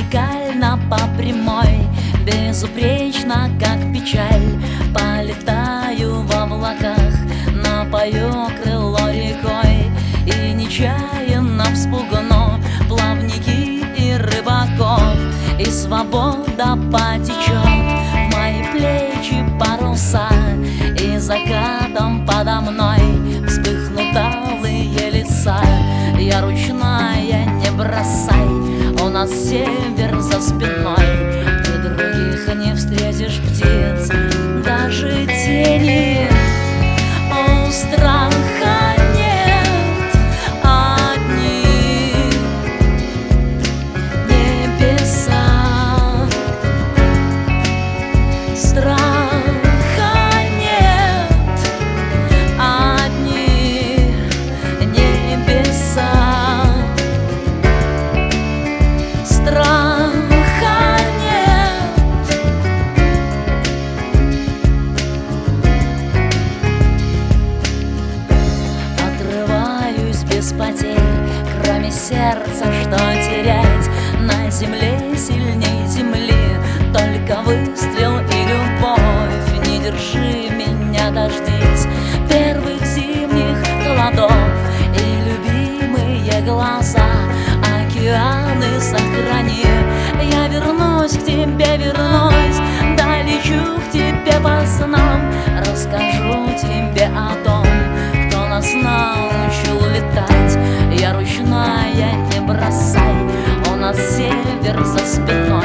вертикально по прямой, безупречно, как печаль. Полетаю в облаках, напою крыло рекой, и нечаянно вспугну плавники и рыбаков, и свобода потечет в мои плечи паруса, и закатом подо мной вспыхнут алые леса. Я ручная, не бросай, у нас север за спиной. Ты других не встретишь птиц, даже тени. О, страха нет, одни небеса. Страха нет, одни небеса. Страха нет. Отрываюсь без потерь, кроме сердца, что терять. На земле сильней земли только выстрел и любовь. Не держи меня, дождись первых зимних холодов. И любимые глаза, океаны сохрани. Я вернусь к тебе, вернусь, долечу к тебе по снам. Расскажу тебе о том, кто нас научил летать. Я ручная, не бросай, у нас север за спиной.